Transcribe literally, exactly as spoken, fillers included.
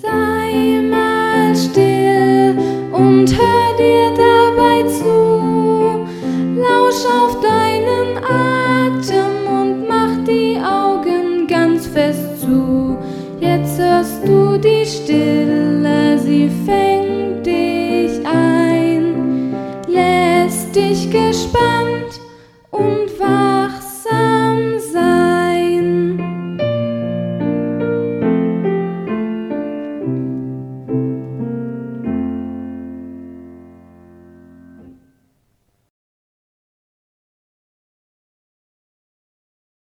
Sei mal still und hör dir dabei zu. Lausch auf deinen Atem und mach die Augen ganz fest zu. Jetzt hörst du die Stille, sie fängt dich ein, lässt dich gespannt